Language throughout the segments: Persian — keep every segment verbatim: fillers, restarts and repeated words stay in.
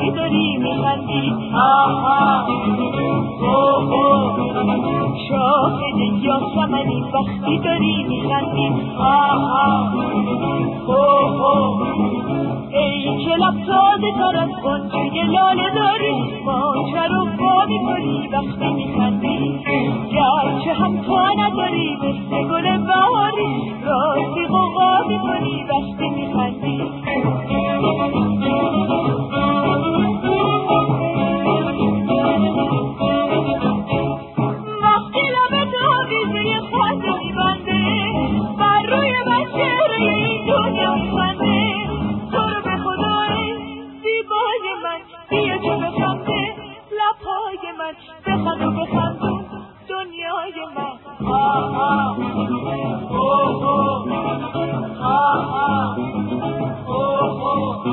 وقتی داری میخندی آها اوه اوه شاهد یاسمنی وقتی داری میخندی آها اوه اوه ای که لب تازه تر از غنچه لاله داری ماجرا وا میکنی وقتی میخندی گرچه هم تا نداری مثل گل بهاری راستی غوغا میکنی وقتی میخندی وقتی لبت آویزه خنده میبنده بر روی من چهره این دنیا میخنده تو رو به خدای زیبای من بیا که بخنده لبهای من بخند و بخندون دنیای من آها اوه اوه آها اوه اوه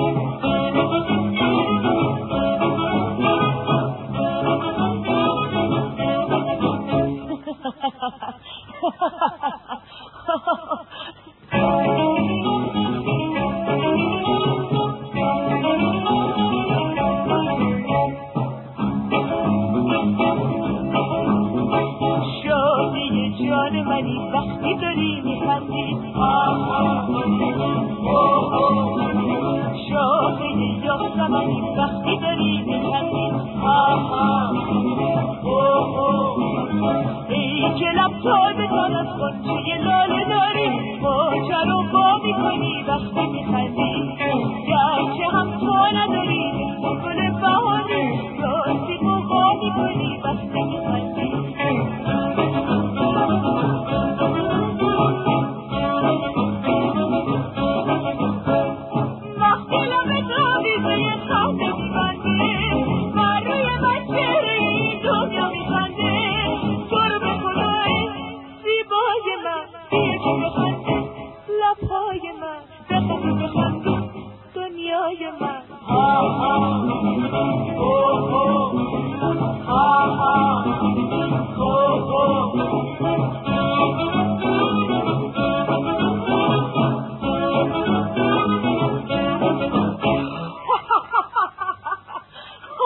شادی جان منی وقتی داری میخندی آها اوه اوه شادی یاسمنی وقتی داری میخندی آها اوه اوه ای که لب تازه تر از غنچه لاله داری ماجرا وا میکنی وقتی میخندی گرچه هم تو نداری مثل گل بهاری راستی غوغا میکنی وقتی میخندی وقتی لبت آویزه خنده میبنده بر روی من چهره این دنیا میخنده تو رو به خدای زیبای من بیا که بخنده لبهای من بخند و بخند دنیای من آها اوه